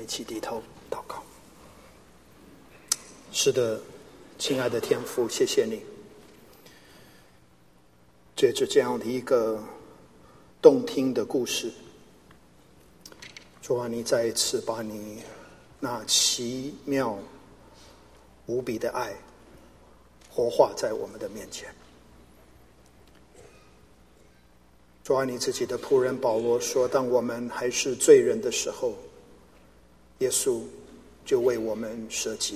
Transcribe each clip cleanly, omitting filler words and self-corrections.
们一起低头祷告。是的，亲爱的天父，谢谢你，借着这样的一个动听的故事，主啊，你再一次把你那奇妙无比的爱活化在我们的面前。主啊，你自己的仆人保罗说，当我们还是罪人的时候，耶稣就为我们舍己。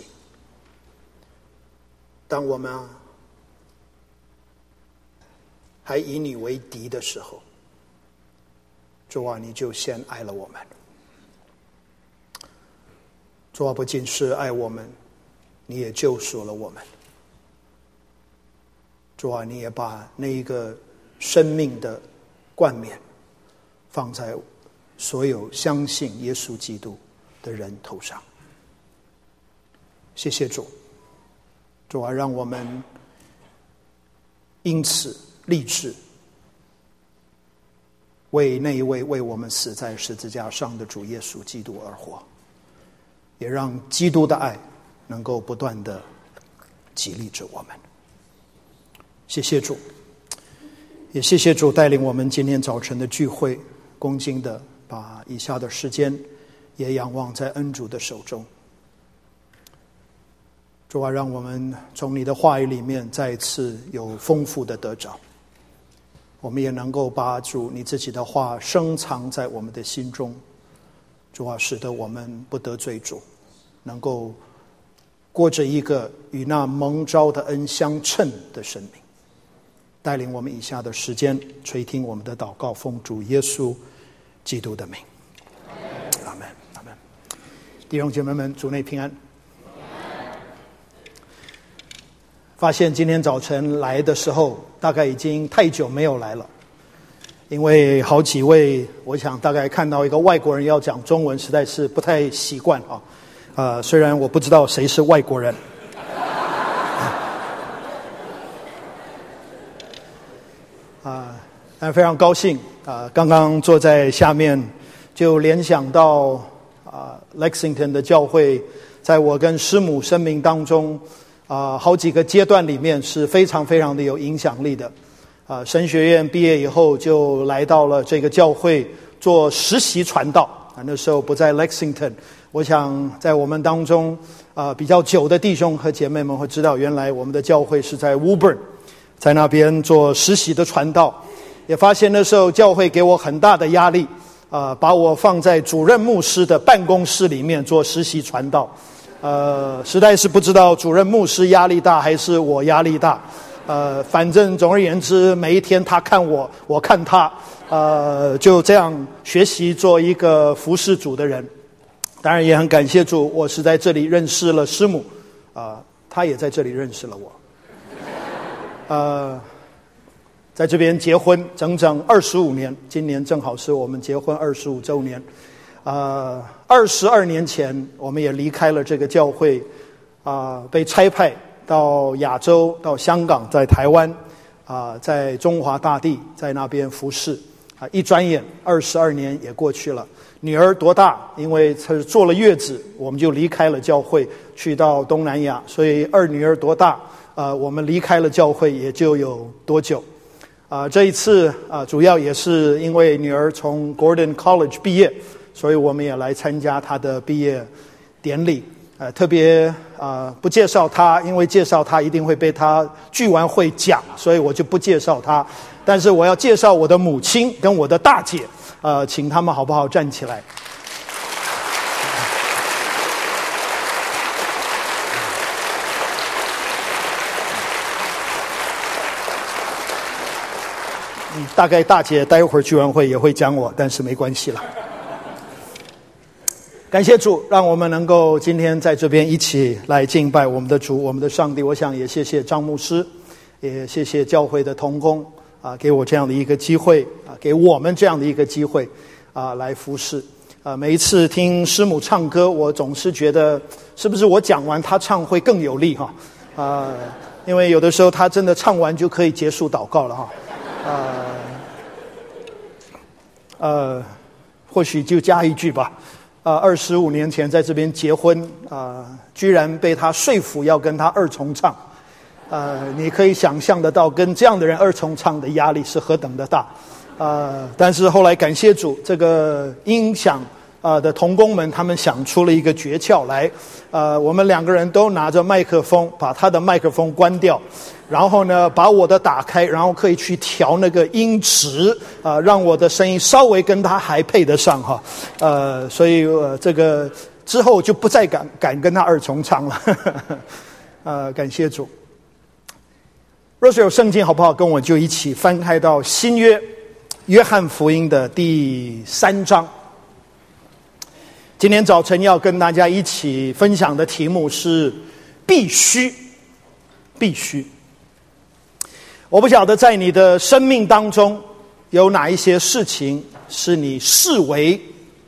当我们还以你为敌的时候，主啊，你就先爱了我们。主啊，不仅是爱我们，你也救赎了我们。主啊，你也把那一个生命的冠冕放在所有相信耶稣基督的人头上。谢谢主，主啊，让我们因此立志为那一位为我们死在十字架上的主耶稣基督而活，也让基督的爱能够不断的激励着我们。谢谢主，也谢谢主带领我们今天早晨的聚会，恭敬的把以下的时间也仰望在恩主的手中。主啊，让我们从你的话语里面再一次有丰富的得着，我们也能够把主你自己的话深藏在我们的心中。主啊，使得我们不得罪主，能够过着一个与那蒙召的恩相称的生命。带领我们以下的时间垂听我们的祷告，奉主耶稣基督的名，阿们，阿们。弟兄姐妹们，主内平安。发现今天早晨来的时候，大概已经太久没有来了，因为好几位，我想大概看到一个外国人要讲中文，实在是不太习惯啊。虽然我不知道谁是外国人。但非常高兴刚刚坐在下面就联想到Lexington 的教会在我跟师母生命当中好几个阶段里面是非常非常的有影响力的。神学院毕业以后就来到了这个教会做实习传道那时候不在 Lexington。 我想在我们当中比较久的弟兄和姐妹们会知道，原来我们的教会是在 Woburn， 在那边做实习的传道。也发现那时候教会给我很大的压力把我放在主任牧师的办公室里面做实习传道。实在是不知道主任牧师压力大还是我压力大。反正总而言之，每一天他看我，我看他，就这样学习做一个服侍主的人。当然也很感谢主，我是在这里认识了师母，他也在这里认识了我。在这边结婚整整25年，今年正好是我们结婚25周年。22年前我们也离开了这个教会，被差派到亚洲，到香港，在台湾，在中华大地，在那边服侍。一转眼22年也过去了。女儿多大？因为她坐了月子，我们就离开了教会，去到东南亚。所以二女儿多大？我们离开了教会也就有多久。这一次主要也是因为女儿从 Gordon College 毕业，所以我们也来参加她的毕业典礼。特别不介绍她，因为介绍她一定会被她聚完会讲，所以我就不介绍她。但是我要介绍我的母亲跟我的大姐，请他们好不好站起来？大概大姐待会儿聚完会也会讲我，但是没关系了。感谢主，让我们能够今天在这边一起来敬拜我们的主，我们的上帝。我想也谢谢张牧师，也谢谢教会的同工给我这样的一个机会给我们这样的一个机会来服侍。每一次听师母唱歌，我总是觉得是不是我讲完她唱会更有力因为有的时候她真的唱完就可以结束祷告了或许就加一句吧， 25年前在这边结婚，居然被他说服要跟他二重唱。你可以想象得到跟这样的人二重唱的压力是何等的大。但是后来感谢主，这个音响的同工们他们想出了一个诀窍来。我们2个人都拿着麦克风，把他的麦克风关掉，然后呢把我的打开，然后可以去调那个音质，让我的声音稍微跟他还配得上哈。所以这个之后就不再敢跟他二重唱了。感谢主。若是有圣经好不好，跟我就一起翻开到新约约翰福音的第3章。今天早晨要跟大家一起分享的题目是必须。必须。我不晓得在你的生命当中有哪一些事情是你视为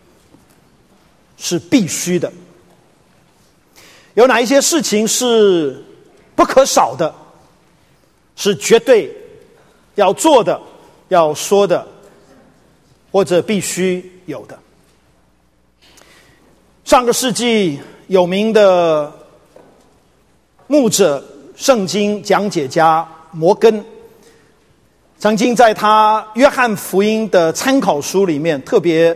是必须的，有哪一些事情是不可少的，是绝对要做的，要说的，或者必须有的。上个世纪有名的牧者、圣经讲解家摩根，曾经在他约翰福音的参考书里面特别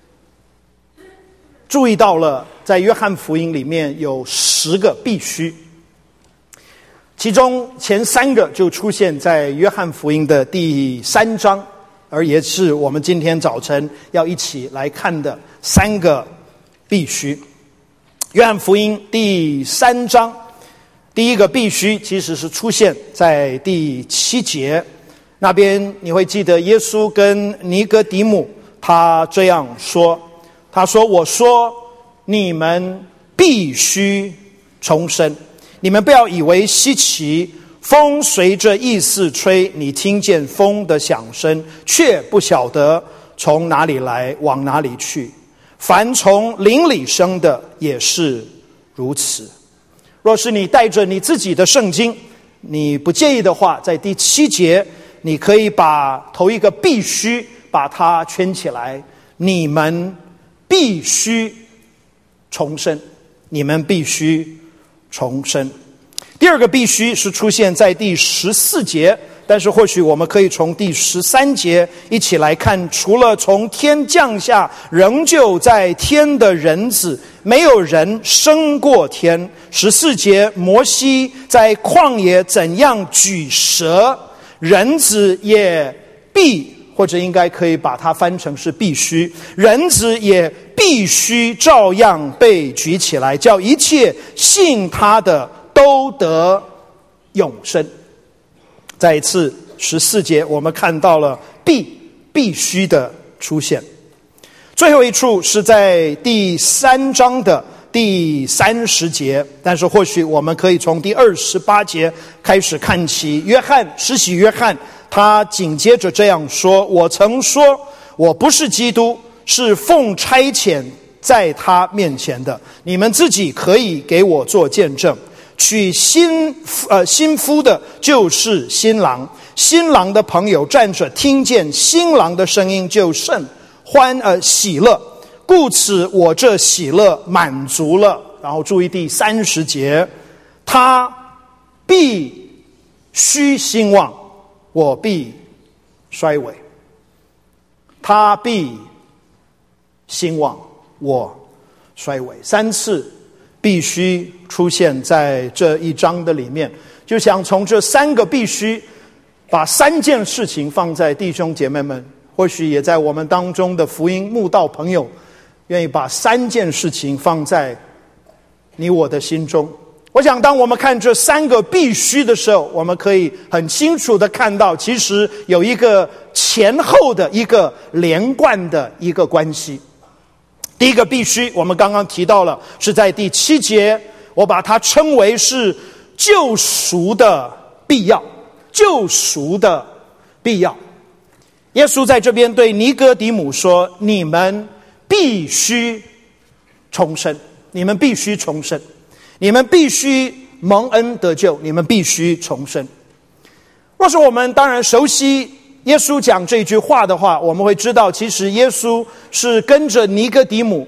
注意到了，在约翰福音里面有10个必须，其中前3个就出现在约翰福音的第3章，而也是我们今天早晨要一起来看的3个必须。约翰福音第3章第一个必须其实是出现在第7节，那边你会记得耶稣跟尼哥底母他这样说，他说：我说你们必须重生，你们不要以为稀奇，风随着意思吹，你听见风的响声，却不晓得从哪里来，往哪里去。凡从灵里生的也是如此。若是你带着你自己的圣经，你不介意的话，在第7节你可以把头一个必须把它圈起来，你们必须重生，你们必须重生。第二个必须是出现在第14节，但是或许我们可以从第13节一起来看，除了从天降下仍旧在天的人子，没有人升过天。14节，摩西在旷野怎样举蛇，人子也必，或者应该可以把它翻成是必须，人子也必须照样被举起来，叫一切信他的都得永生。再一次14节我们看到了必须的出现。最后一处是在第3章的第30节，但是或许我们可以从第28节开始看起。施洗约翰他紧接着这样说：我曾说我不是基督，是奉差遣在他面前的，你们自己可以给我做见证。娶新妇的就是新郎，新郎的朋友站着听见新郎的声音就甚喜乐，故此我这喜乐满足了。然后注意第30节，他必须兴旺，我必衰微。他必兴旺，我衰微。3次必须出现在这一章的里面，就想从这3个必须把3件事情放在弟兄姐妹们，或许也在我们当中的福音慕道朋友愿意把3件事情放在你我的心中。我想当我们看这3个必须的时候，我们可以很清楚的看到其实有一个前后的一个连贯的一个关系。第一个必须我们刚刚提到了，是在第7节，我把它称为是救赎的必要。救赎的必要。耶稣在这边对尼哥底母说，你们必须重生，你们必须重生，你们必须蒙恩得救，你们必须重生。若是我们当然熟悉耶稣讲这句话的话，我们会知道其实耶稣是跟着尼哥底母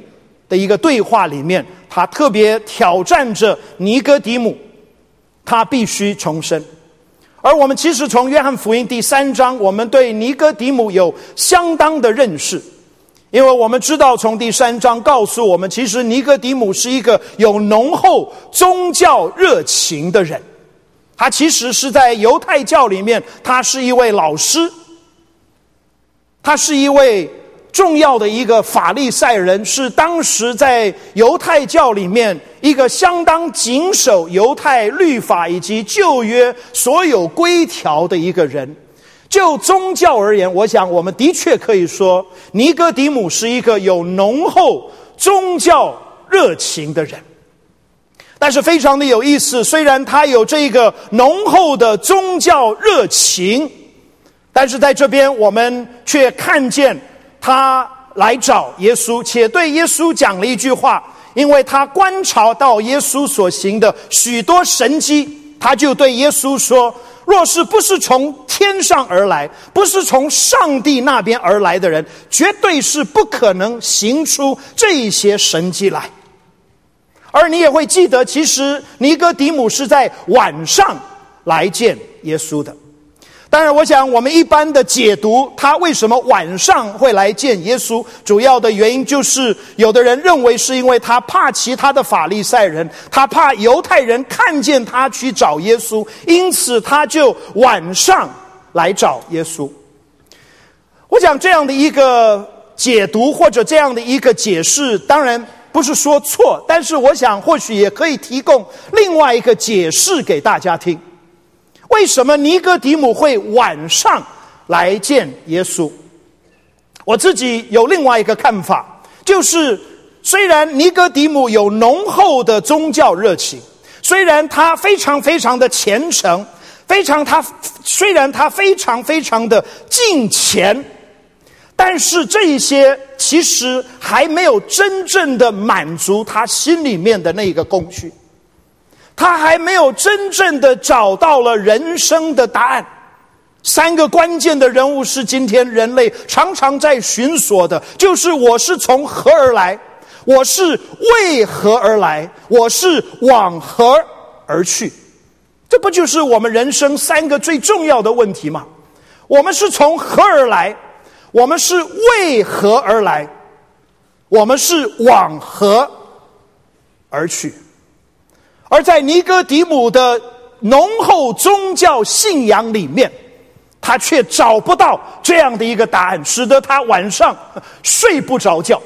的一个对话里面，他特别挑战着尼哥底母，他必须重生。而我们其实从约翰福音第3章，我们对尼哥底母有相当的认识，因为我们知道从第3章告诉我们，其实尼哥底母是一个有浓厚宗教热情的人。他其实是在犹太教里面，他是一位老师，他是一位重要的一个法利赛人，是当时在犹太教里面一个相当谨守犹太律法以及旧约所有规条的一个人。就宗教而言，我想我们的确可以说尼哥底母是一个有浓厚宗教热情的人。但是非常的有意思，虽然他有这个浓厚的宗教热情，但是在这边我们却看见他来找耶稣，且对耶稣讲了一句话，因为他观察到耶稣所行的许多神迹，他就对耶稣说，若是不是从天上而来，不是从上帝那边而来的人，绝对是不可能行出这些神迹来。而你也会记得，其实尼哥底母是在晚上来见耶稣的。当然我想我们一般的解读他为什么晚上会来见耶稣，主要的原因就是有的人认为是因为他怕其他的法利赛人，他怕犹太人看见他去找耶稣，因此他就晚上来找耶稣。我想这样的一个解读或者这样的一个解释当然不是说错，但是我想或许也可以提供另外一个解释给大家听。为什么尼哥底母会晚上来见耶稣？我自己有另外一个看法，就是虽然尼哥底母有浓厚的宗教热情，虽然他非常非常的虔诚，虽然他非常非常的敬虔，但是这些其实还没有真正的满足他心里面的那个空虚，他还没有真正的找到了人生的答案。3个关键的人物是今天人类常常在寻索的，就是我是从何而来，我是为何而来，我是往何而去。这不就是我们人生3个最重要的问题吗？我们是从何而来，我们是为何而来，我们是往何而去。而在尼哥底母的浓厚宗教信仰里面，他却找不到这样的一个答案，使得他晚上睡不着觉，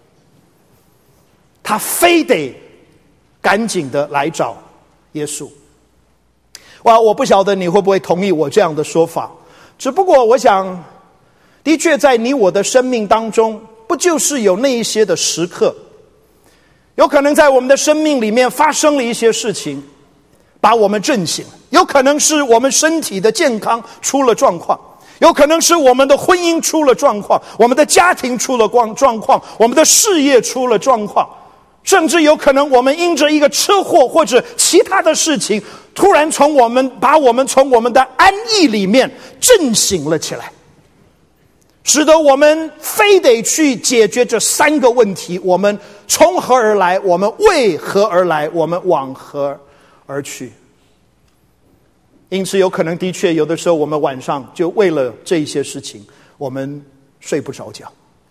他非得赶紧的来找耶稣。我不晓得你会不会同意我这样的说法，只不过我想的确在你我的生命当中，不就是有那一些的时刻，有可能在我们的生命里面发生了一些事情把我们震醒，有可能是我们身体的健康出了状况，有可能是我们的婚姻出了状况，我们的家庭出了状况，我们的事业出了状况，甚至有可能我们因着一个车祸或者其他的事情，突然把我们从我们的安逸里面震醒了起来，使得我们非得去解决这3个问题：我们从何而来，我们为何而来，我们往何而去。因此有可能的确有的时候我们晚上就为了这一些事情我们睡不着觉，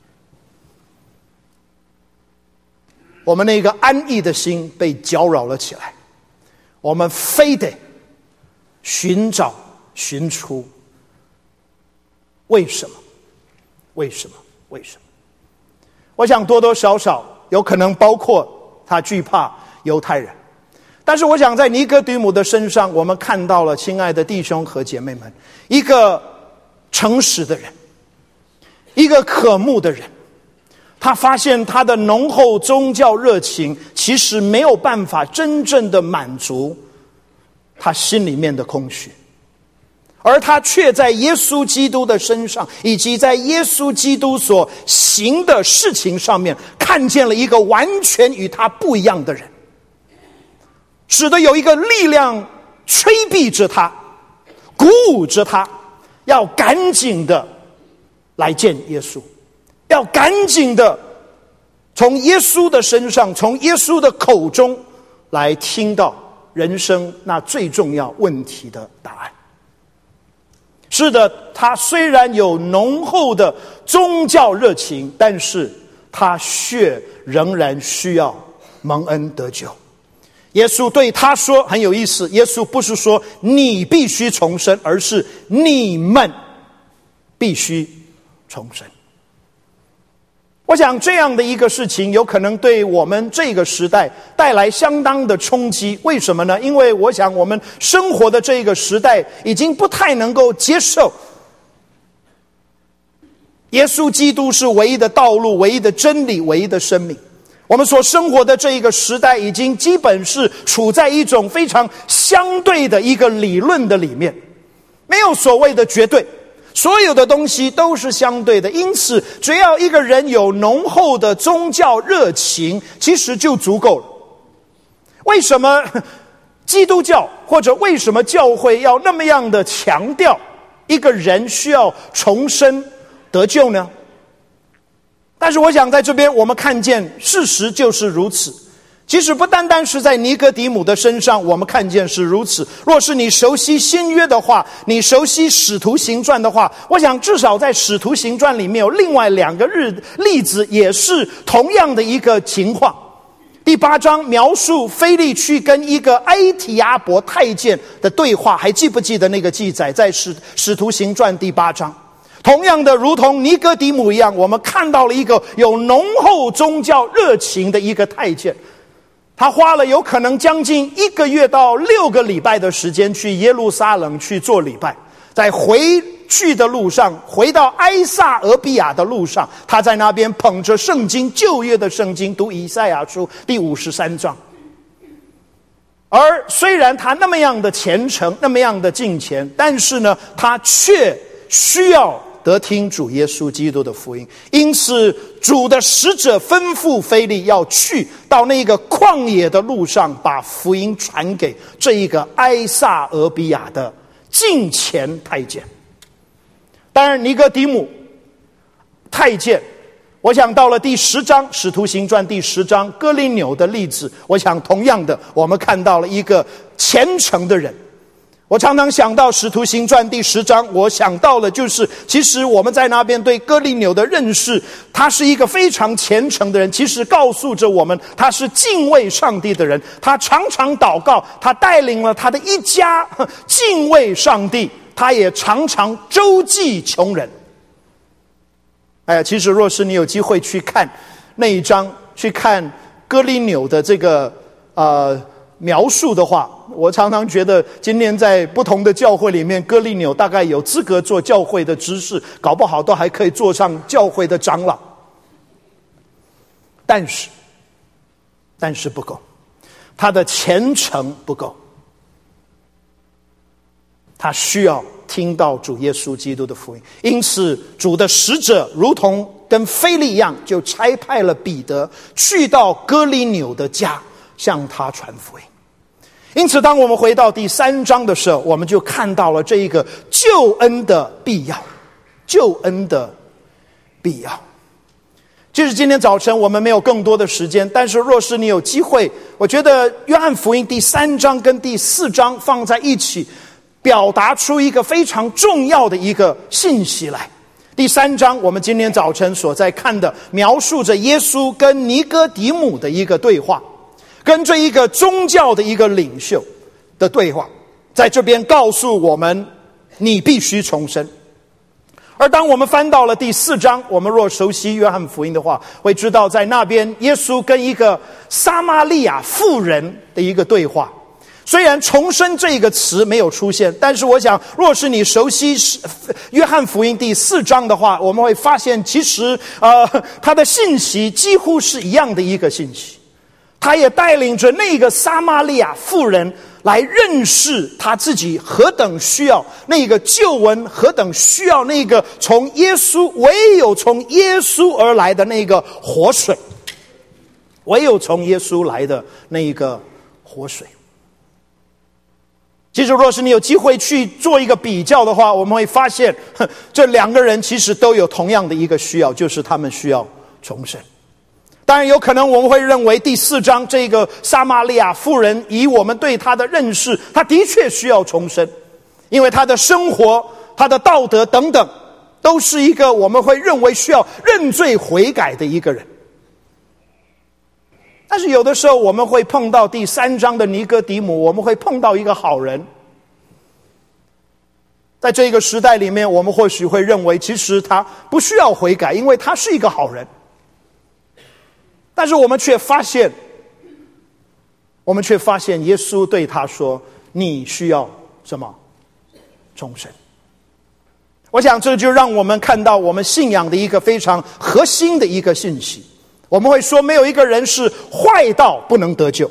我们那个安逸的心被搅扰了起来，我们非得寻出为什么。我想多多少少有可能包括他惧怕犹太人，但是我想在尼哥底母的身上，我们看到了，亲爱的弟兄和姐妹们，一个诚实的人，一个渴慕的人。他发现他的浓厚宗教热情其实没有办法真正的满足他心里面的空虚，而他却在耶稣基督的身上以及在耶稣基督所行的事情上面看见了一个完全与他不一样的人，使得有一个力量催逼着他，鼓舞着他，要赶紧的来见耶稣，要赶紧的从耶稣的身上，从耶稣的口中来听到人生那最重要问题的答案。是的，他虽然有浓厚的宗教热情，但是他却仍然需要蒙恩得救。耶稣对他说，很有意思，耶稣不是说你必须重生，而是你们必须重生。我想这样的一个事情有可能对我们这个时代带来相当的冲击。为什么呢？因为我想我们生活的这个时代已经不太能够接受耶稣基督是唯一的道路、唯一的真理、唯一的生命。我们所生活的这一个时代已经基本是处在一种非常相对的一个理论的里面，没有所谓的绝对，所有的东西都是相对的。因此只要一个人有浓厚的宗教热情，其实就足够了。为什么基督教或者为什么教会要那么样的强调一个人需要重生得救呢？但是我想在这边我们看见事实就是如此。其实不单单是在尼哥底母的身上我们看见是如此，若是你熟悉新约的话，你熟悉使徒行传的话，我想至少在使徒行传里面有另外2个例子也是同样的一个情况。第8章描述腓力去跟一个埃提阿伯太监的对话，还记不记得那个记载？在使徒行传第8章。同样的，如同尼哥底母一样，我们看到了一个有浓厚宗教热情的一个太监，他花了有可能将近1个月到6个礼拜的时间去耶路撒冷去做礼拜。在回去的路上，回到埃撒俄比亚的路上，他在那边捧着圣经，旧约的圣经，读以赛亚书第53章。而虽然他那么样的虔诚，那么样的敬虔，但是呢，他却需要得听主耶稣基督的福音。因此主的使者吩咐腓力要去到那个旷野的路上，把福音传给这一个埃撒俄比亚的敬虔太监。当然尼哥底母太监，我想到了第10章使徒行传第10章哥林纽的例子，我想同样的我们看到了一个虔诚的人。我常常想到使徒行传第10章，我想到了就是其实我们在那边对哥林纽的认识，他是一个非常虔诚的人，其实告诉着我们他是敬畏上帝的人。他常常祷告，他带领了他的一家敬畏上帝，他也常常周济穷人。其实若是你有机会去看那一章，去看哥林纽的这个描述的话，我常常觉得今天在不同的教会里面，哥林纽大概有资格做教会的执事，搞不好都还可以做上教会的长老。但是不够，他的虔诚不够，他需要听到主耶稣基督的福音。因此主的使者如同跟腓力一样，就差派了彼得去到哥林纽的家，向他传福音。因此当我们回到第3章的时候，我们就看到了这一个救恩的必要，救恩的必要。其实今天早晨我们没有更多的时间，但是若是你有机会，我觉得约翰福音第3章跟第4章放在一起，表达出一个非常重要的一个信息来。第3章我们今天早晨所在看的，描述着耶稣跟尼哥底母的一个对话，跟这一个宗教的一个领袖的对话，在这边告诉我们你必须重生。而当我们翻到了第4章，我们若熟悉约翰福音的话，会知道在那边耶稣跟一个撒玛利亚妇人的一个对话。虽然重生这个词没有出现，但是我想若是你熟悉约翰福音第4章的话，我们会发现其实他的信息几乎是一样的一个信息。他也带领着那个撒玛利亚妇人来认识他自己何等需要那个救恩，何等需要那个从耶稣，唯有从耶稣而来的那个活水，唯有从耶稣来的那一个活水。其实若是你有机会去做一个比较的话，我们会发现这2个人其实都有同样的一个需要，就是他们需要重生。 当然有可能我们会认为第4章这个撒玛利亚妇人，以我们对她的认识，她的确需要重生，因为她的生活、她的道德等等，都是一个我们会认为需要认罪悔改的一个人。但是有的时候我们会碰到第3章的尼哥底母，我们会碰到一个好人。在这个时代里面，我们或许会认为其实他不需要悔改，因为他是一个好人。但是我们却发现耶稣对他说，你需要什么？重生。我想这就让我们看到我们信仰的一个非常核心的一个信息。我们会说，没有一个人是坏到不能得救，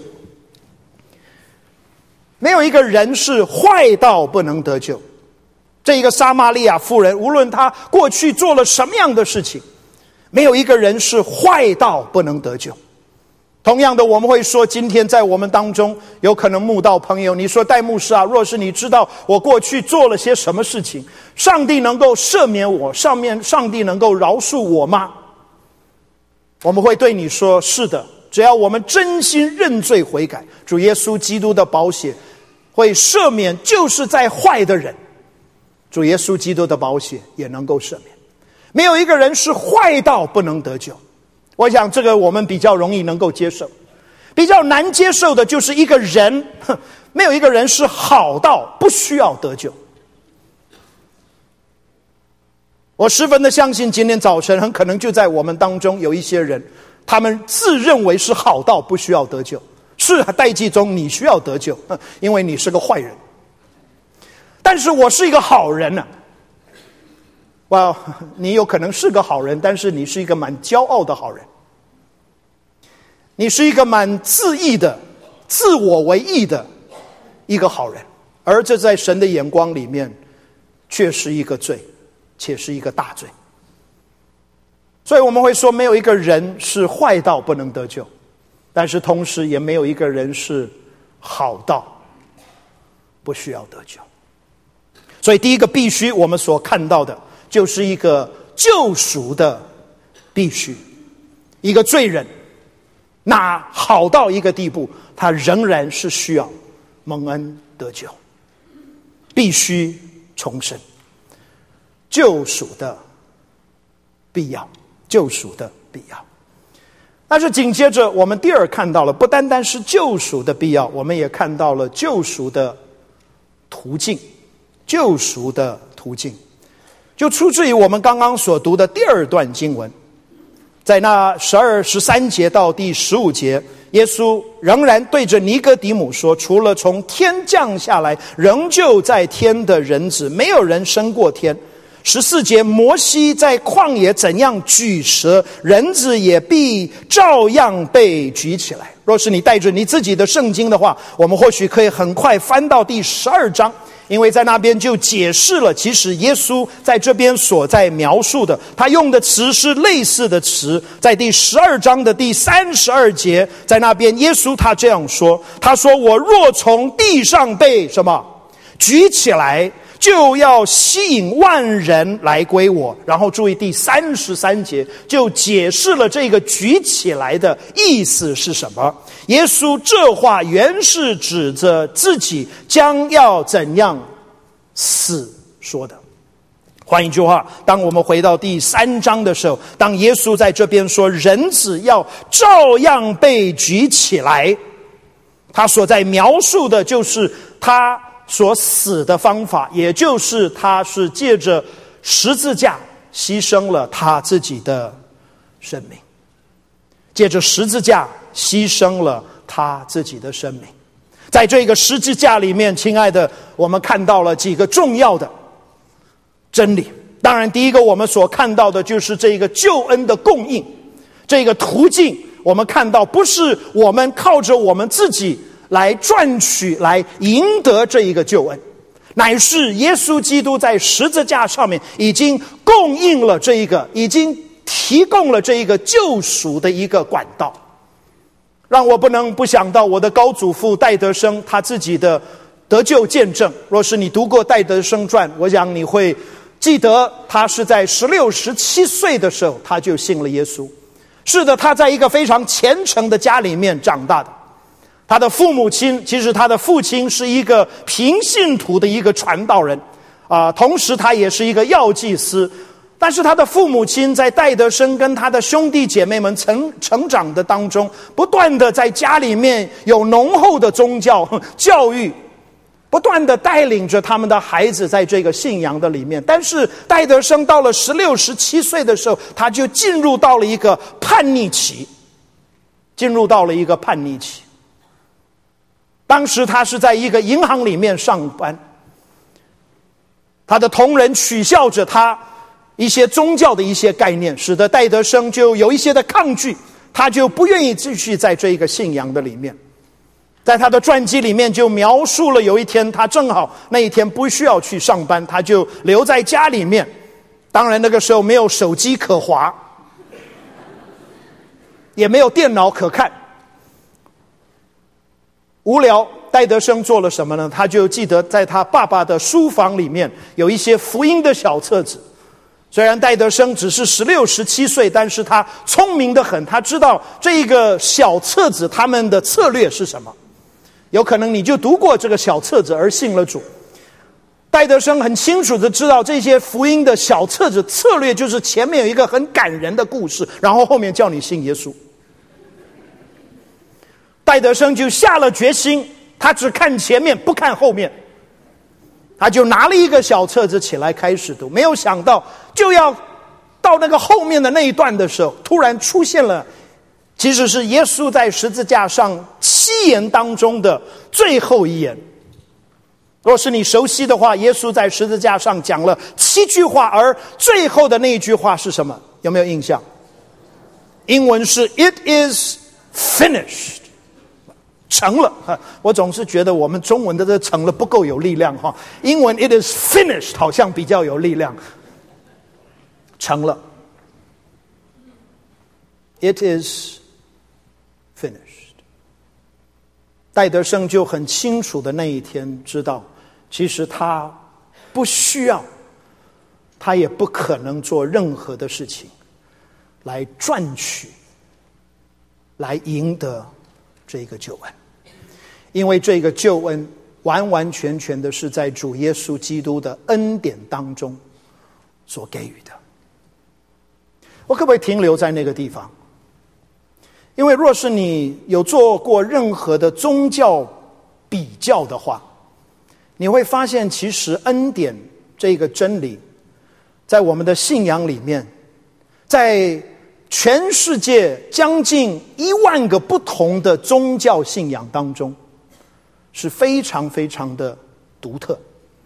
没有一个人是坏到不能得救。这一个撒玛利亚妇人，无论她过去做了什么样的事情，没有一个人是坏到不能得救。同样的，我们会说，今天在我们当中有可能慕道朋友，你说戴牧师啊，若是你知道我过去做了些什么事情，上帝能够赦免我，上帝能够饶恕我吗？我们会对你说，是的，只要我们真心认罪悔改，主耶稣基督的宝血会赦免，就是在坏的人，主耶稣基督的宝血也能够赦免。没有一个人是坏到不能得救。我想这个我们比较容易能够接受，比较难接受的就是一个人，没有一个人是好到不需要得救。我十分的相信今天早晨很可能就在我们当中有一些人，他们自认为是好到不需要得救。是代际中你需要得救，因为你是个坏人。但是我是一个好人呢。哇，你有可能是个好人，但是你是一个蛮骄傲的好人。你是一个蛮自义的、自我为义的一个好人，而这在神的眼光里面却是一个罪，且是一个大罪。所以我们会说，没有一个人是坏到不能得救，但是同时也没有一个人是好到不需要得救。所以第一个必须我们所看到的就是一个救赎的必须。一个罪人那好到一个地步，他仍然是需要蒙恩得救，必须重生，救赎的必要，救赎的必要。但是紧接着我们第二看到了，不单单是救赎的必要，我们也看到了救赎的途径。救赎的途径就出自于我们刚刚所读的第二段经文，在那12、13节到第15节，耶稣仍然对着尼哥底母说，除了从天降下来仍旧在天的人子，没有人升过天。14节，摩西在旷野怎样举蛇，人子也必照样被举起来。若是你带着你自己的圣经的话，我们或许可以很快翻到第12章，因为在那边就解释了，其实耶稣在这边所在描述的，他用的词是类似的词。在第12章的第32节，在那边耶稣他这样说，他说，我若从地上被什么举起来，就要吸引万人来归我。然后注意第33节就解释了这个举起来的意思是什么。耶稣这话原是指着自己将要怎样死说的。换一句话，当我们回到第3章的时候，当耶稣在这边说人子要照样被举起来，他所在描述的就是他所死的方法，也就是他是借着十字架牺牲了他自己的生命，借着十字架牺牲了他自己的生命。在这个十字架里面，亲爱的，我们看到了几个重要的真理。当然第一个我们所看到的就是这个救恩的供应，这个途径我们看到不是我们靠着我们自己来赚取来赢得这一个救恩，乃是耶稣基督在十字架上面已经供应了这一个，已经提供了这一个救赎的一个管道。让我不能不想到我的高祖父戴德生他自己的得救见证。若是你读过戴德生传，我想你会记得他是在16、17岁的时候他就信了耶稣。 是的，他在一个非常虔诚的家里面长大的。他的父母亲，其实他的父亲是一个平信徒的一个传道人同时他也是一个药剂师。但是他的父母亲在戴德生跟他的兄弟姐妹们成长的当中，不断的在家里面有浓厚的宗教教育，不断的带领着他们的孩子在这个信仰的里面。但是戴德生到了16、17岁的时候，他就进入到了一个叛逆期。当时他是在一个银行里面上班，他的同仁取笑着他一些宗教的一些概念，使得戴德生就有一些的抗拒，他就不愿意继续在这一个信仰的里面。在他的传记里面就描述了有一天他正好那一天不需要去上班，他就留在家里面。当然那个时候没有手机可滑，也没有电脑可看，无聊，戴德生做了什么呢？他就记得在他爸爸的书房里面有一些福音的小册子。虽然戴德生只是16、17岁，但是他聪明得很，他知道这个小册子他们的策略是什么。有可能你就读过这个小册子而信了主。戴德生很清楚的知道这些福音的小册子策略就是前面有一个很感人的故事，然后后面叫你信耶稣。戴德生就下了决心，他只看前面不看后面。他就拿了一个小册子起来开始读，没有想到就要到那个后面的那一段的时候，突然出现了其实是耶稣在十字架上7言当中的最后一言。若是你熟悉的话，耶稣在十字架上讲了7句话，而最后的那一句话是什么？有没有印象？英文是 It is finished，成了。我总是觉得我们中文的这成了不够有力量哈，英文 It is finished 好像比较有力量。成了 It is finished。 戴德生就很清楚的那一天知道，其实他不需要，他也不可能做任何的事情来赚取，来赢得这个救恩。因为这个救恩完完全全的是在主耶稣基督的恩典当中所给予的。我可不可以停留在那个地方？因为若是你有做过任何的宗教比较的话，你会发现其实恩典这个真理在我们的信仰里面，在全世界将近1万个不同的宗教信仰当中是非常非常的独特。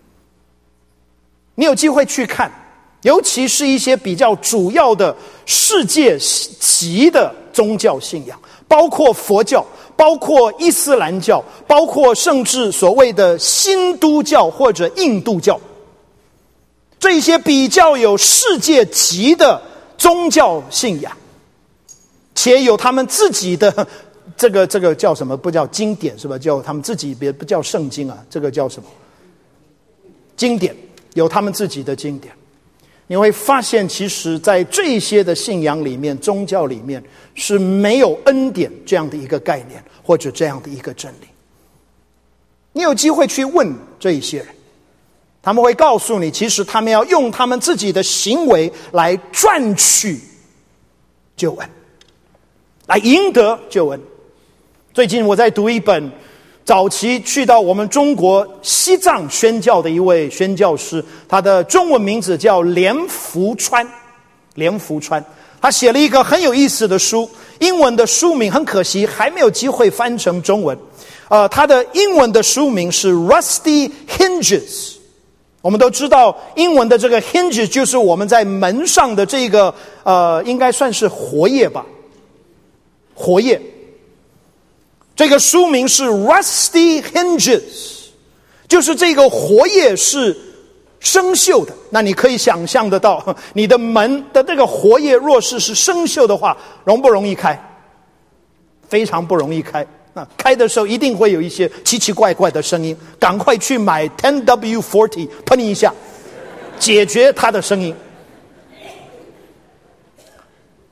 你有机会去看，尤其是一些比较主要的世界级的宗教信仰，包括佛教，包括伊斯兰教，包括甚至所谓的新都教或者印度教，这些比较有世界级的宗教信仰，且有他们自己的这个叫什么？不叫经典是吧？叫他们自己，别不叫圣经啊，这个叫什么？经典，有他们自己的经典。你会发现其实在这些的信仰里面，宗教里面是没有恩典这样的一个概念，或者这样的一个真理。你有机会去问这一些人，他们会告诉你，其实他们要用他们自己的行为来赚取救恩，来赢得救恩。最近我在读一本早期去到我们中国西藏宣教的一位宣教师，他的中文名字叫连福川。他写了一个很有意思的书，英文的书名很可惜还没有机会翻成中文。他的英文的书名是 Rusty Hinges。 我们都知道英文的这个 hinges 就是我们在门上的这个应该算是活页吧，活页。这个书名是 Rusty Hinges， 就是这个活页是生锈的。那你可以想象得到，你的门的这个活页若是生锈的话，容不容易开？非常不容易开。开的时候一定会有一些奇奇怪怪的声音，赶快去买 10W40 喷一下，解决它的声音。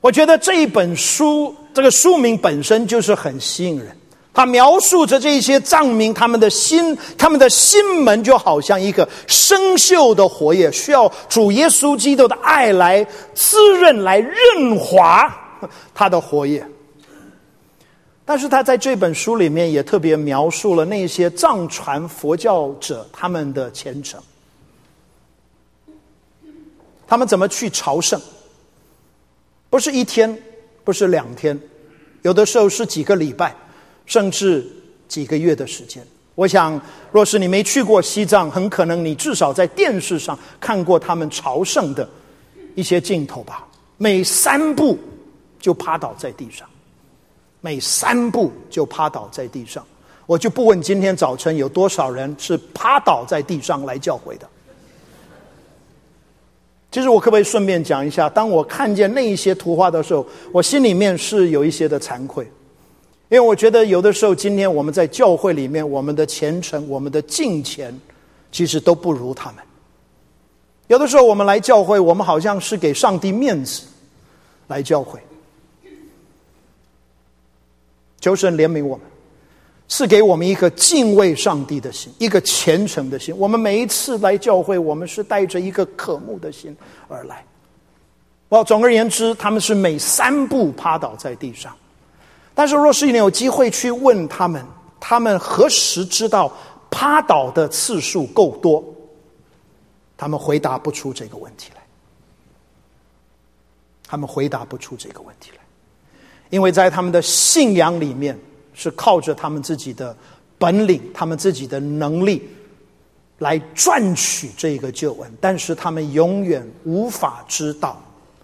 我觉得这一本书，这个书名本身就是很吸引人。他描述着这些藏民他们的心门就好像一个生锈的火焰，需要主耶稣基督的爱来滋润，来润滑他的火焰。但是他在这本书里面也特别描述了那些藏传佛教者他们的虔诚，他们怎么去朝圣，不是一天，不是2天，有的时候是几个礼拜，甚至几个月的时间。我想若是你没去过西藏，很可能你至少在电视上看过他们朝圣的一些镜头吧。每3步就趴倒在地上，每3步就趴倒在地上。我就不问今天早晨有多少人是趴倒在地上来教会的。其实我可不可以顺便讲一下，当我看见那一些图画的时候，我心里面是有一些的惭愧。因为我觉得有的时候今天我们在教会里面，我们的虔诚，我们的敬虔其实都不如他们。有的时候我们来教会，我们好像是给上帝面子来教会。求神怜悯我们，是给我们一个敬畏上帝的心，一个虔诚的心。我们每一次来教会，我们是带着一个渴慕的心而来。总而言之，他们是每3步趴倒在地上。但是若是你有机会去问他们，他们何时知道趴倒的次数够多，他们回答不出这个问题来。他们回答不出这个问题来，因为在他们的信仰里面是靠着他们自己的本领，他们自己的能力来赚取这个救恩，但是他们永远无法知道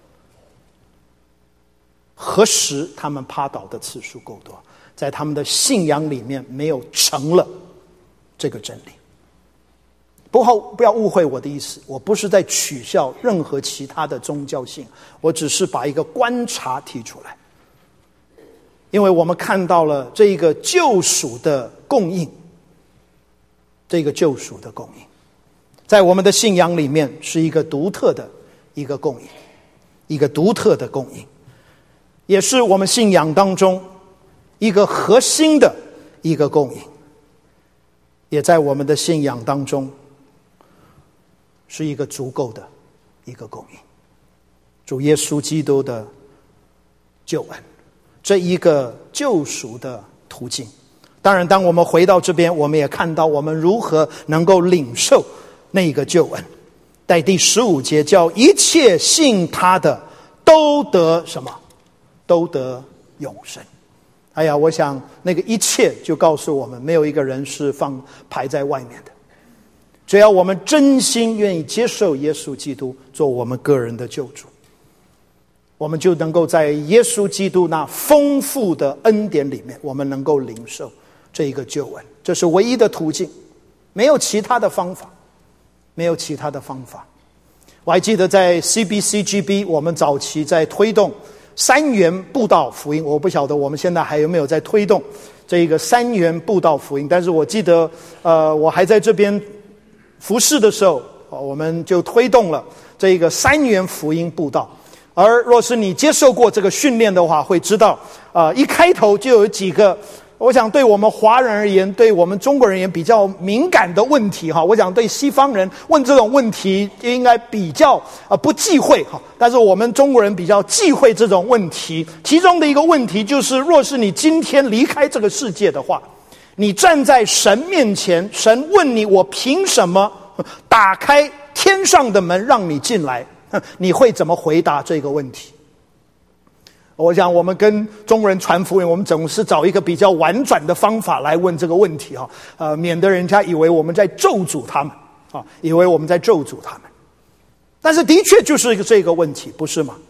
何时他们趴倒的次数够多，在他们的信仰里面没有成了这个真理。不要误会我的意思，我不是在取笑任何其他的宗教性，我只是把一个观察提出来。因为我们看到了这个救赎的供应，这个救赎的供应在我们的信仰里面是一个独特的一个供应，一个独特的供应，也是我们信仰当中一个核心的一个供应，也在我们的信仰当中是一个足够的一个供应。主耶稣基督的救恩，这一个救赎的途径。当然当我们回到这边，我们也看到我们如何能够领受那个救恩。在第15节叫一切信他的都得什么？都得永生。哎呀，我想那个一切就告诉我们，没有一个人是排在外面的。只要我们真心愿意接受耶稣基督做我们个人的救主，我们就能够在耶稣基督那丰富的恩典里面，我们能够领受这一个救恩。这是唯一的途径，没有其他的方法，没有其他的方法。我还记得在 CBCGB 我们早期在推动3元布道福音，我不晓得我们现在还有没有在推动这个3元布道福音，但是我记得我还在这边服事的时候，我们就推动了这个3元福音布道。而若是你接受过这个训练的话，会知道一开头就有几个我想对我们华人而言，对我们中国人而言比较敏感的问题哈。我想对西方人问这种问题应该比较不忌讳哈，但是我们中国人比较忌讳这种问题。其中的一个问题就是，若是你今天离开这个世界的话，你站在神面前，神问你，我凭什么打开天上的门让你进来？你会怎么回答这个问题？我想我们跟中国人传福音，我们总是找一个比较婉转的方法来问这个问题免得人家以为我们在咒诅他们以为我们在咒诅他们。但是的确就是这个问题，不是吗？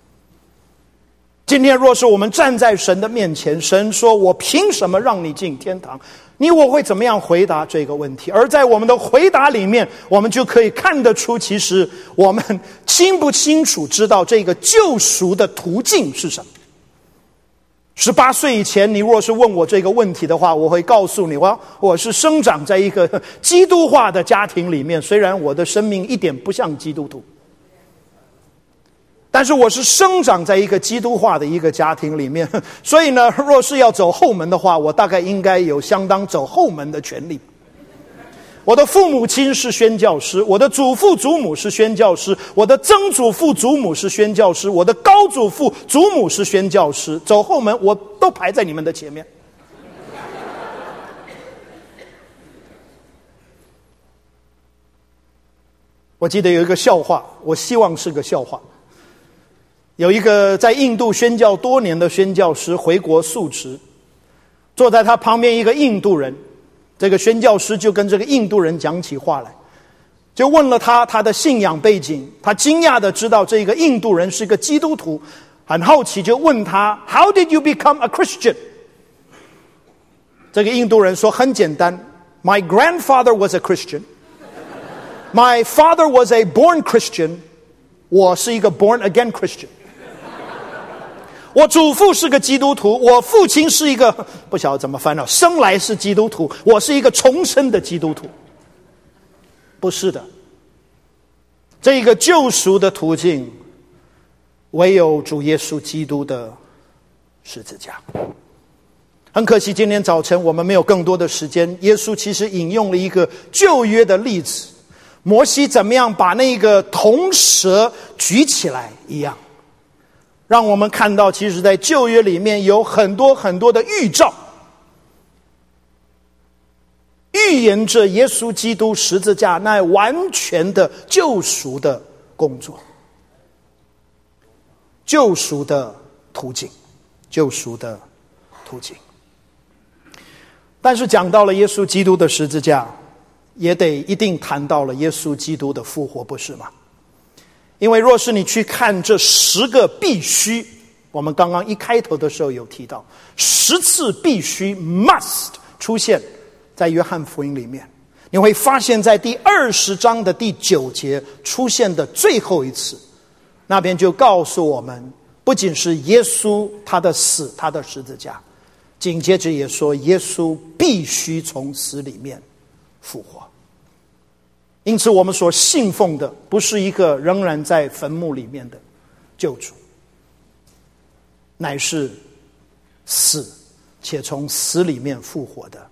今天若是我们站在神的面前，神说我凭什么让你进天堂，你我会怎么样回答这个问题？而在我们的回答里面，我们就可以看得出，其实我们清不清楚知道这个救赎的途径是什么。18岁以前，你若是问我这个问题的话，我会告诉你，我是生长在一个基督化的家庭里面，虽然我的生命一点不像基督徒。 但是我是生长在一个基督化的一个家庭里面，所以呢，若是要走后门的话，我大概应该有相当走后门的权利。我的父母亲是宣教师，我的祖父祖母是宣教师，我的曾祖父祖母是宣教师，我的高祖父祖母是宣教师，走后门我都排在你们的前面。我记得有一个笑话，我希望是个笑话。有一个在印度宣教多年的宣教师回国述职，坐在他旁边一个印度人，这个宣教师就跟这个印度人讲起话来，就问了他的信仰背景。他惊讶地知道这个印度人是个基督徒，很好奇就问他 How did you become a Christian？ 这个印度人说很简单， My grandfather was a Christian， My father was a born Christian， 我是一个 born again Christian。我祖父是个基督徒，我父亲是一个不晓得怎么翻了，生来是基督徒，我是一个重生的基督徒。不是的，这个救赎的途径唯有主耶稣基督的十字架。很可惜今天早晨我们没有更多的时间，耶稣其实引用了一个旧约的例子，摩西怎么样把那个铜蛇举起来一样，让我们看到其实在旧约里面有很多很多的预兆，预言着耶稣基督十字架那完全的救赎的工作，救赎的途径，救赎的途径。但是讲到了耶稣基督的十字架，也得一定谈到了耶稣基督的复活，不是吗？因为若是你去看这10个必须，我们刚刚一开头的时候有提到10次必须 must 出现在约翰福音里面，你会发现在第20章的第9节出现的最后一次，那边就告诉我们，不仅是耶稣他的死，他的十字架，紧接着也说耶稣必须从死里面复活。因此我们所信奉的不是一个仍然在坟墓里面的救主，乃是死且从死里面复活的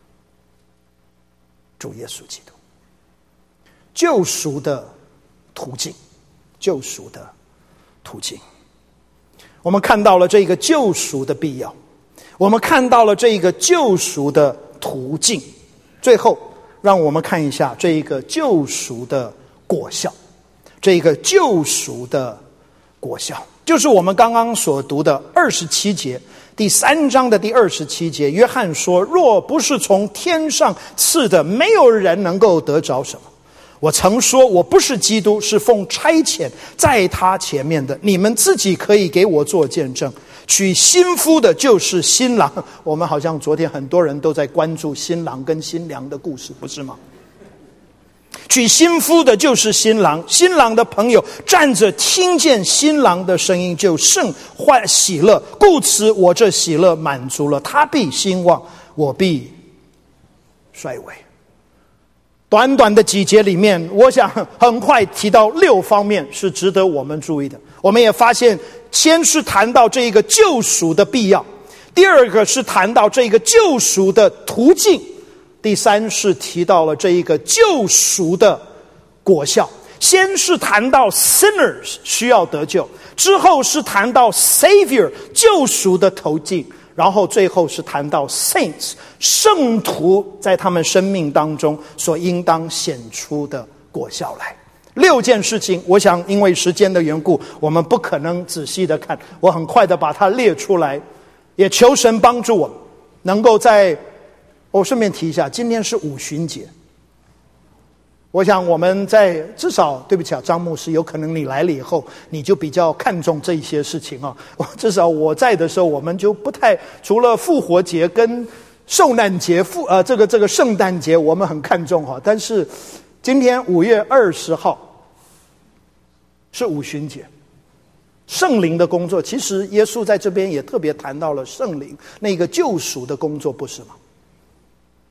主耶稣基督。救赎的途径，救赎的途径。我们看到了这个救赎的必要，我们看到了这个救赎的途径，最后让我们看一下这一个救赎的果效。这一个救赎的果效就是我们刚刚所读的27节，第3章的第27节，约翰说，若不是从天上赐的，没有人能够得着什么。我曾说我不是基督，是奉差遣在他前面的，你们自己可以给我做见证。娶新妇的就是新郎，我们好像昨天很多人都在关注新郎跟新娘的故事，不是吗？娶新妇的就是新郎，新郎的朋友站着听见新郎的声音就甚欢喜乐，故此我这喜乐满足了，他必兴旺，我必衰微。短短的几节里面，我想很快提到6方面是值得我们注意的。我们也发现，先是谈到这个救赎的必要，第二个是谈到这个救赎的途径，第三是提到了这一个救赎的果效。先是谈到 sinners 需要得救，之后是谈到 Savior 救赎的途径，然后最后是谈到 saints 圣徒在他们生命当中所应当显出的果效来。6件事情，我想因为时间的缘故，我们不可能仔细的看，我很快的把它列出来，也求神帮助我们能够我顺便提一下，今天是五旬节，我想我们在至少，对不起啊，张牧师，有可能你来了以后，你就比较看重这些事情啊。至少我在的时候，我们就不太，除了复活节跟受难节、这个圣诞节，我们很看重哈。但是今天5月20号是五旬节，圣灵的工作，其实耶稣在这边也特别谈到了圣灵那个救赎的工作，不是吗？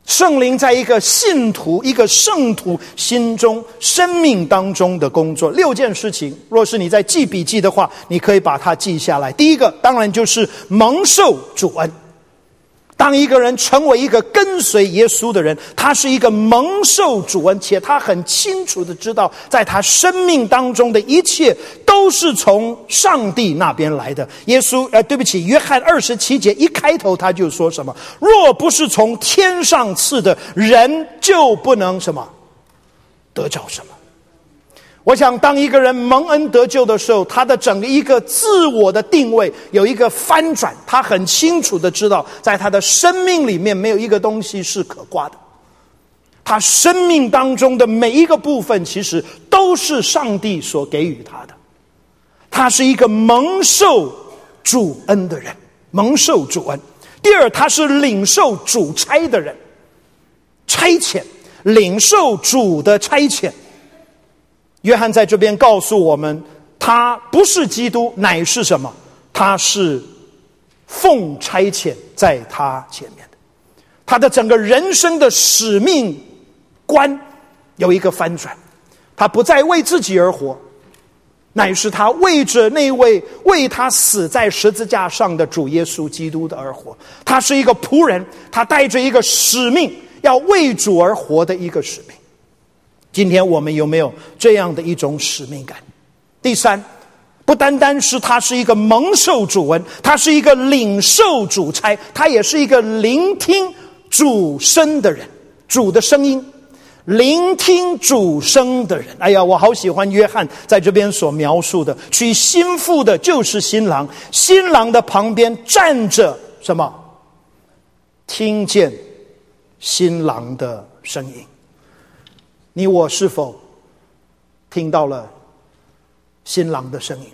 圣灵在一个信徒、一个圣徒心中、生命当中的工作，6件事情。若是你在记笔记的话，你可以把它记下来。第一个，当然就是蒙受主恩。当一个人成为一个跟随耶稣的人，他是一个蒙受主恩，且他很清楚的知道，在他生命当中的一切都是从上帝那边来的。约翰27节一开头他就说什么？若不是从天上赐的，人就不能什么得着什么。我想当一个人蒙恩得救的时候，他的整个一个自我的定位有一个翻转，他很清楚的知道，在他的生命里面没有一个东西是可挂的，他生命当中的每一个部分其实都是上帝所给予他的。他是一个蒙受主恩的人，蒙受主恩。第二，他是领受主差的人，差遣，领受主的差遣。约翰在这边告诉我们，他不是基督，乃是什么？他是奉差遣在他前面的。他的整个人生的使命观有一个翻转，他不再为自己而活，乃是他为着那位为他死在十字架上的主耶稣基督的而活。他是一个仆人，他带着一个使命，要为主而活的一个使命。今天我们有没有这样的一种使命感？第三，不单单是他是一个蒙受主恩，他是一个领受主差，他也是一个聆听主声的人，主的声音，聆听主声的人。哎呀，我好喜欢约翰在这边所描述的，娶新妇的就是新郎，新郎的旁边站着什么？听见新郎的声音。你我是否听到了新郎的声音？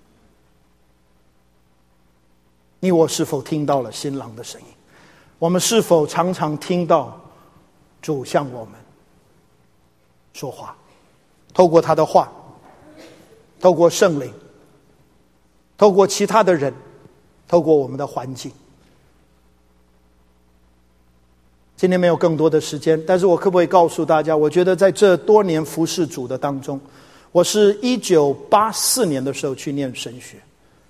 你我是否听到了新郎的声音？我们是否常常听到主向我们说话，透过他的话，透过圣灵，透过其他的人，透过我们的环境。今天没有更多的时间，但是我可不可以告诉大家，我觉得在这多年服侍主的当中，我是1984年的时候去念神学，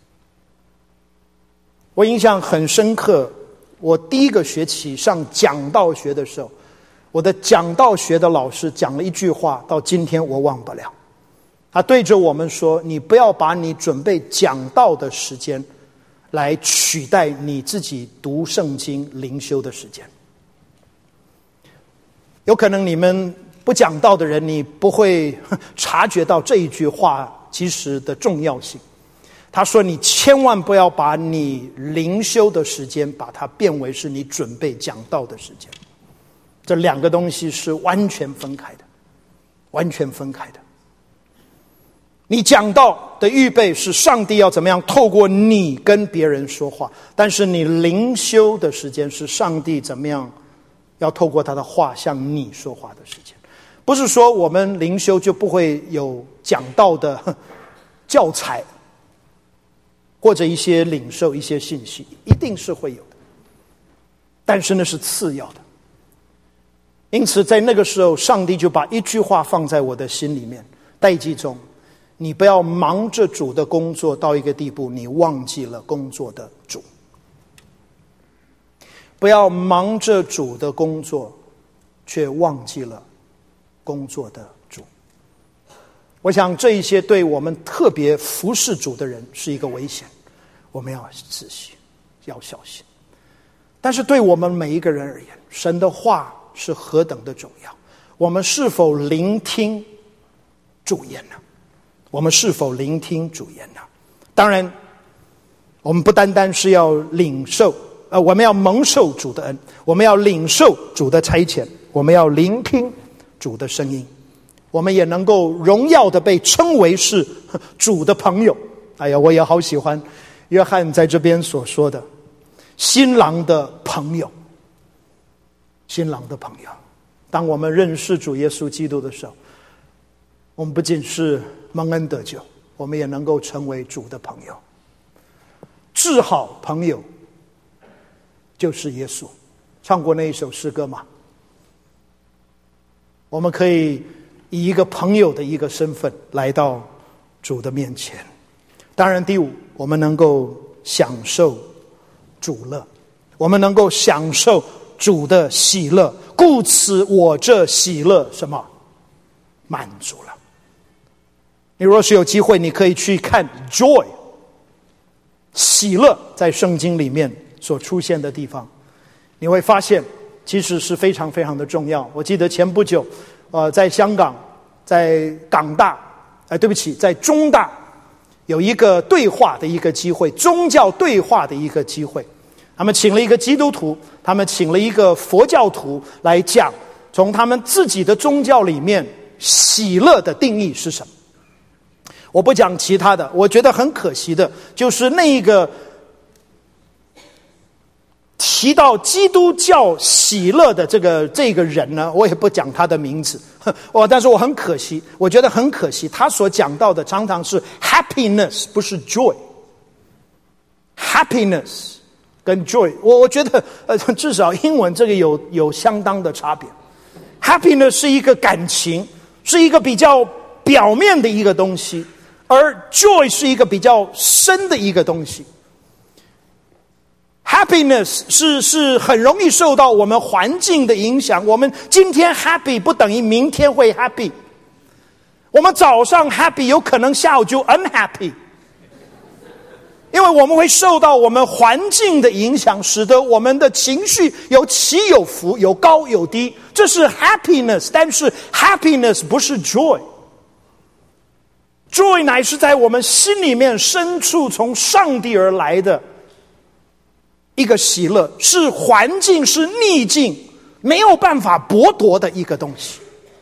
我印象很深刻。我第一个学期上讲道学的时候，我的讲道学的老师讲了一句话，到今天我忘不了。他对着我们说，你不要把你准备讲道的时间来取代你自己读圣经灵修的时间。有可能你们不讲道的人，你不会察觉到这一句话其实的重要性。他说，你千万不要把你灵修的时间把它变为是你准备讲道的时间，这两个东西是完全分开的，完全分开的。你讲道的预备是上帝要怎么样透过你跟别人说话，但是你灵修的时间是上帝怎么样要透过他的话向你说话的时间。不是说我们灵修就不会有讲道的教材或者一些领受一些信息，一定是会有的，但是那是次要的。因此在那个时候，上帝就把一句话放在我的心里面，代记中，你不要忙着主的工作到一个地步，你忘记了工作的主。不要忙着主的工作，却忘记了工作的主。我想这一些对我们特别服侍主的人是一个危险，我们要仔细，要小心。但是对我们每一个人而言，神的话是何等的重要，我们是否聆听主言呢？我们是否聆听主言呢？当然我们不单单是要领受我们要蒙受主的恩，我们要领受主的差遣，我们要聆听主的声音，我们也能够荣耀的被称为是主的朋友。哎呀，我也好喜欢约翰在这边所说的新郎的朋友，新郎的朋友。当我们认识主耶稣基督的时候，我们不仅是蒙恩得救，我们也能够成为主的朋友。至好朋友就是耶稣，唱过那一首诗歌吗？ 我们可以以一个朋友的一个身份来到主的面前。当然第五，我们能够享受主乐，我们能够享受主的喜乐，故此我这喜乐什么？满足了。你若是有机会，你可以去看 joy 喜乐在圣经里面所出现的地方，你会发现其实是非常非常的重要。我记得前不久在香港，在港大在中大有一个对话的一个机会，宗教对话的一个机会。他们请了一个基督徒，他们请了一个佛教徒来讲从他们自己的宗教里面喜乐的定义是什么。我不讲其他的，我觉得很可惜的就是那个提到基督教喜乐的这个人呢，我也不讲他的名字，但是我很可惜，我觉得很可惜，他所讲到的常常是 happiness 不是 joy。 happiness 跟 joy 我觉得至少英文这个有相当的差别。 happiness 是一个感情，是一个比较表面的一个东西，而 joy 是一个比较深的一个东西。Happiness 是很容易受到我们环境的影响，我们今天 happy 不等于明天会 happy， 我们早上 happy 有可能下午就 unhappy， 因为我们会受到我们环境的影响，使得我们的情绪有起有伏，有高有低，这是 happiness。 但是 happiness 不是 joy， joy 乃是在我们心里面深处从上帝而来的一个喜乐，是环境是逆境没有办法剥夺的一个东西。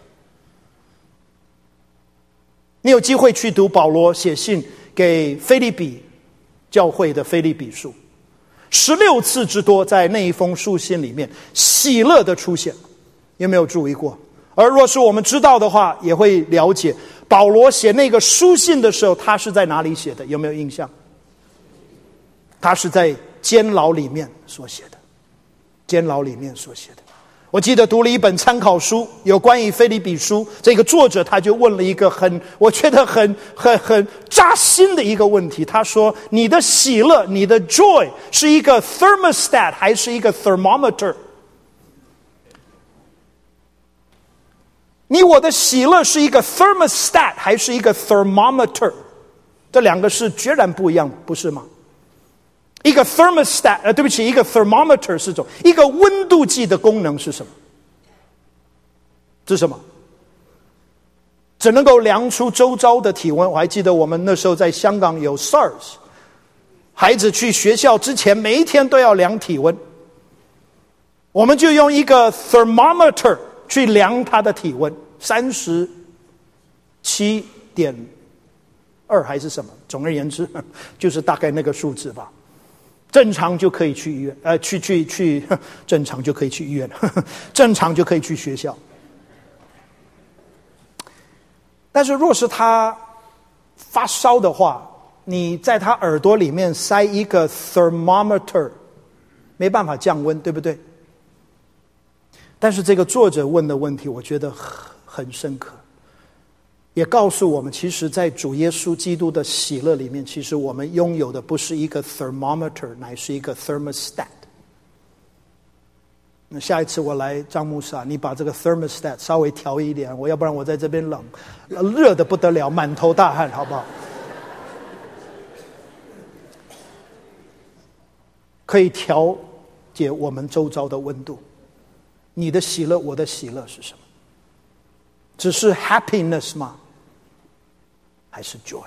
你有机会去读保罗写信给腓立比教会的腓立比书，16次之多在那一封书信里面喜乐的出现，有没有注意过？而若是我们知道的话，也会了解保罗写那个书信的时候他是在哪里写的，有没有印象？他是在监牢里面所写的，监牢里面所写的。我记得读了一本参考书，有关于腓立比书，这个作者他就问了一个我觉得很扎心的一个问题。他说：你的喜乐，你的 joy 是一个 thermostat 还是一个 thermometer？ 我的喜乐是一个 thermostat 还是一个 thermometer？ 这两个是截然不一样，不是吗？一个 thermostat 对不起，一个 thermometer 是一个温度计的功能是什么？是什么？只能够量出周遭的体温。我还记得我们那时候在香港有 SARS， 孩子去学校之前每一天都要量体温，我们就用一个 thermometer 去量他的体温，37.2还是什么，总而言之就是大概那个数字吧。正常就可以去医院，正常就可以去医院，正常就可以去学校。但是若是他发烧的话，你在他耳朵里面塞一个 thermometer， 没办法降温，对不对？但是这个作者问的问题，我觉得很深刻，也告诉我们，其实在主耶稣基督的喜乐里面，其实我们拥有的不是一个 thermometer， 乃是一个 thermostat。 那下一次我来张牧师啊，你把这个 thermostat 稍微调一点，要不然我在这边冷，热得不得了，满头大汗，好不好？可以调节我们周遭的温度。你的喜乐，我的喜乐是什么？只是 happiness 吗？还是 joy？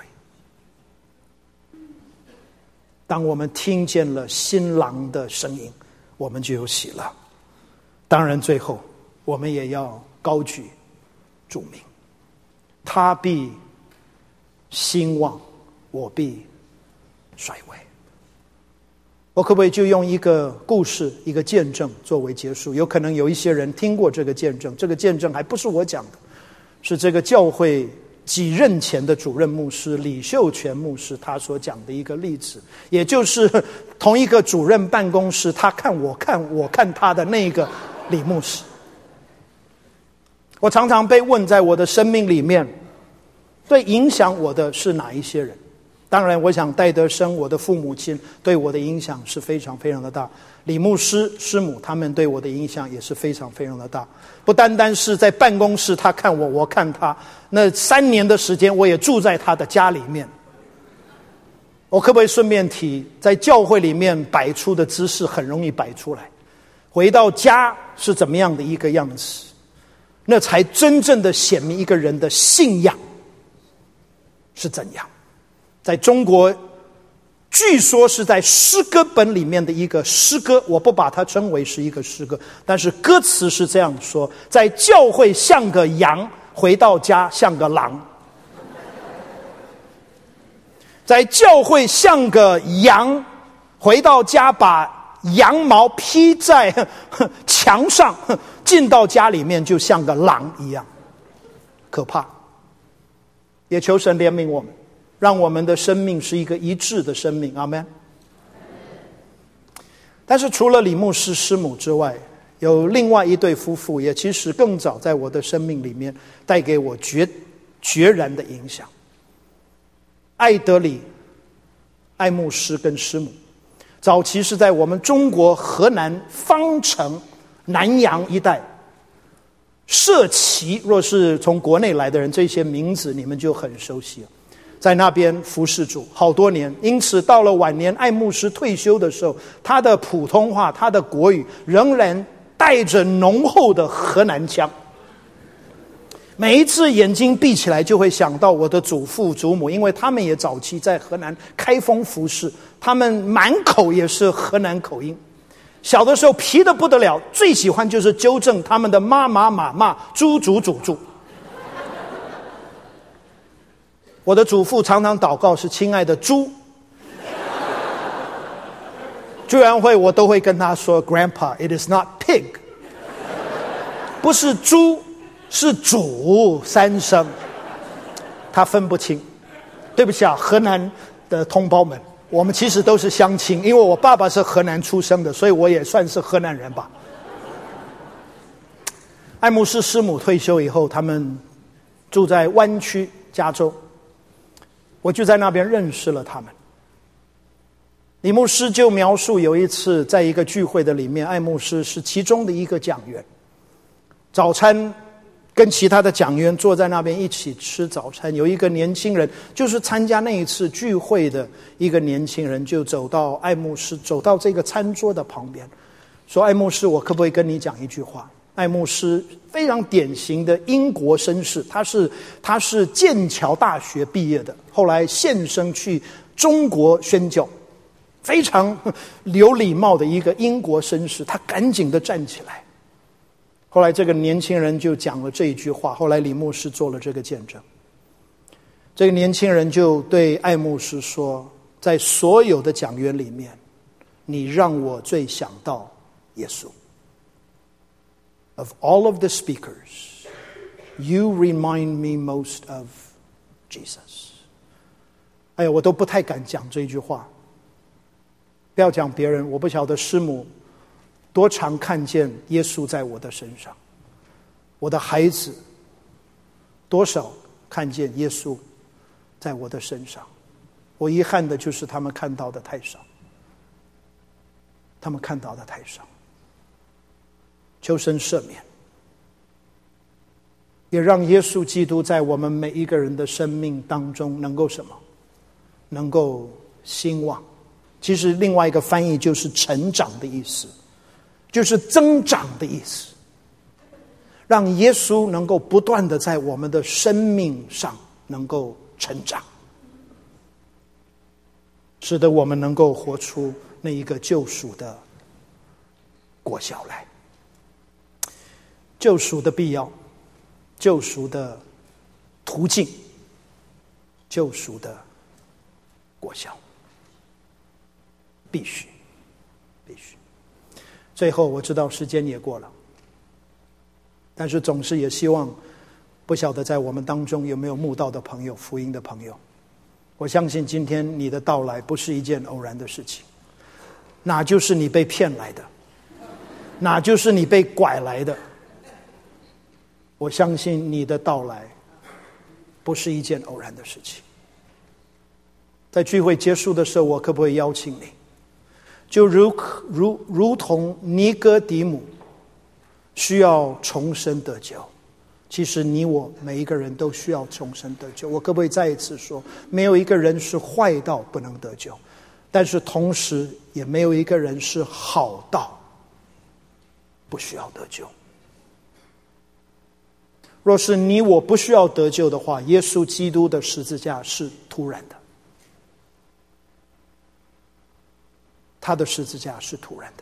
当我们听见了新郎的声音，我们就有喜乐。当然最后我们也要高举主名，他必兴旺，我必衰微。我可不可以就用一个故事，一个见证作为结束？有可能有一些人听过这个见证，这个见证还不是我讲的，是这个教会几任前的主任牧师李秀全牧师他所讲的一个例子，也就是同一个主任办公室，他看我看他的那个李牧师。 我常常被问，在我的生命里面，对影响我的是哪一些人？当然，我想戴德生，我的父母亲对我的影响是非常非常的大。李牧师、师母他们对我的影响也是非常非常的大。不单单是在办公室他看我，我看他。那3年的时间，我也住在他的家里面。我可不可以顺便提，在教会里面摆出的姿势很容易摆出来，回到家是怎么样的一个样子，那才真正的显明一个人的信仰是怎样。在中国，据说是在诗歌本里面的一个诗歌，我不把它称为是一个诗歌，但是歌词是这样说：在教会像个羊，回到家像个狼。在教会像个羊，回到家把羊毛披在墙上，进到家里面就像个狼一样，可怕。也求神怜悯我们，让我们的生命是一个一致的生命，阿们。但是除了李牧师师母之外，有另外一对夫妇，也其实更早在我的生命里面带给我决然的影响。艾德里、艾牧师跟师母，早期是在我们中国河南方城南阳一带。社旗，若是从国内来的人，这些名字你们就很熟悉了。在那边服侍主好多年，因此到了晚年，艾牧师退休的时候，他的普通话、他的国语仍然带着浓厚的河南腔。每一次眼睛闭起来，就会想到我的祖父祖母，因为他们也早期在河南开封服侍，他们满口也是河南口音。小的时候皮得不得了，最喜欢就是纠正他们的妈妈马骂猪猪主猪。我的祖父常常祷告是亲爱的猪。聚完会我都会跟他说 Grandpa, it is not pig. 不是猪，是主3声，他分不清。对不起啊，河南的同胞们，我们其实都是乡亲，因为我爸爸是河南出生的，所以我也算是河南人吧。艾牧师师母退休以后，他们住在湾区加州，我就在那边认识了他们。李牧师就描述有一次在一个聚会的里面，艾牧师是其中的一个讲员，早餐跟其他的讲员坐在那边一起吃早餐，有一个年轻人，就是参加那一次聚会的一个年轻人，就走到艾牧师，走到这个餐桌的旁边，说：艾牧师，我可不可以跟你讲一句话？艾牧师非常典型的英国绅士，他是剑桥大学毕业的，后来献身去中国宣教，非常有礼貌的一个英国绅士，他赶紧的站起来。后来这个年轻人就讲了这一句话，后来李牧师做了这个见证。这个年轻人就对艾牧师说，在所有的讲员里面，你让我最想到耶稣。Of all of the speakers, you remind me most of Jesus. 哎呀，我都不太敢讲这句话。不要讲别人，我不晓得师母多常看见耶稣在我的身上，我的孩子多少看见耶稣在我的身上。我遗憾的就是他们看到的太少，他们看到的太少。求神赦免，也让耶稣基督在我们每一个人的生命当中能够什么？能够兴旺。其实另外一个翻译就是成长的意思，就是增长的意思。让耶稣能够不断的在我们的生命上能够成长，使得我们能够活出那一个救赎的果效来。救赎的必要，救赎的途径，救赎的果效，必须。最后我知道时间也过了，但是总是也希望，不晓得在我们当中有没有慕道的朋友、福音的朋友。我相信今天你的到来不是一件偶然的事情，哪就是你被骗来的，哪就是你被拐来的。 我相信你的到来不是一件偶然的事情。在聚会结束的时候，我可不可以邀请你，就如同尼哥底母需要重生得救，其实你我每一个人都需要重生得救。我可不可以再一次说，没有一个人是坏到不能得救，但是同时也没有一个人是好到不需要得救。若是你我不需要得救的话，耶稣基督的十字架是突然的，他的十字架是突然的。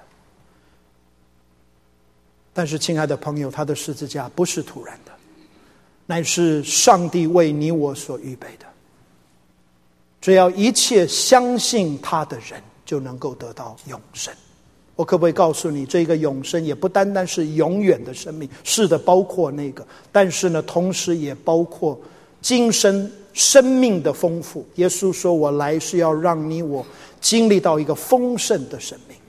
但是亲爱的朋友，他的十字架不是突然的，乃是上帝为你我所预备的。只要一切相信他的人就能够得到永生。我可不可以告诉你，这个永生也不单单是永远的生命，是的，包括那个，但是呢，同时也包括今生生命的丰富。耶稣说，我来是要让你我经历到一个丰盛的生命。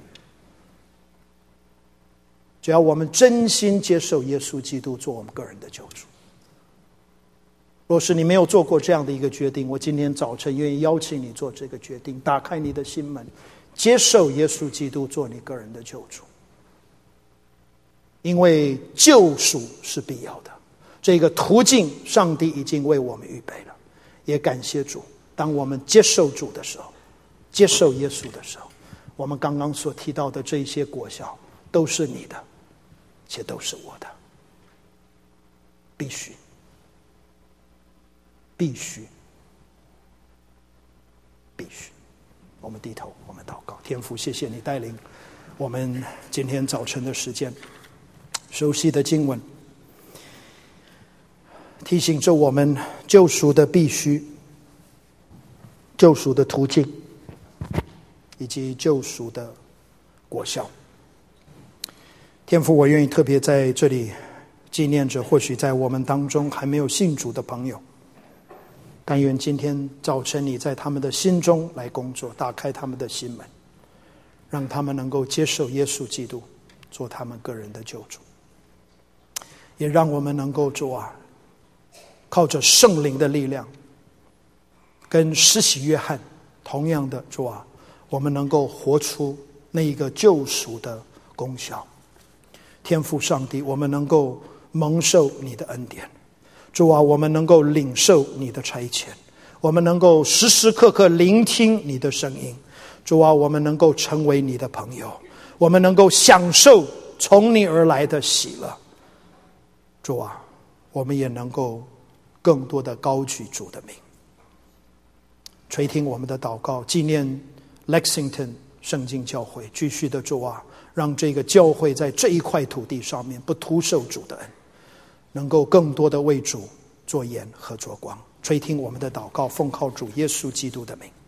只要我们真心接受耶稣基督做我们个人的救主。若是你没有做过这样的一个决定，我今天早晨愿意邀请你做这个决定，打开你的心门，接受耶稣基督做你个人的救主。因为救赎是必要的，这个途径上帝已经为我们预备了。也感谢主，当我们接受主的时候，接受耶稣的时候，我们刚刚所提到的这些果效都是你的，且都是我的。必须我们低头，我们祷告。天父，谢谢你带领我们今天早晨的时间，熟悉的经文提醒着我们救赎的必须、救赎的途径以及救赎的果效。天父，我愿意特别在这里纪念着或许在我们当中还没有信主的朋友，但愿今天早晨你在他们的心中来工作，打开他们的心门，让他们能够接受耶稣基督做他们个人的救主。也让我们能够主啊，靠着圣灵的力量，跟施洗约翰同样的主啊，我们能够活出那一个救赎的功效。天父上帝，我们能够蒙受你的恩典。主啊，我们能够领受你的差遣，我们能够时时刻刻聆听你的声音。主啊，我们能够成为你的朋友，我们能够享受从你而来的喜乐。主啊，我们也能够更多的高举主的名。垂听我们的祷告，纪念 Lexington 圣经教会，继续的主啊，让这个教会在这一块土地上面不徒受主的恩，能够更多的为主做盐和做光。垂听我们的祷告，奉靠主耶稣基督的名。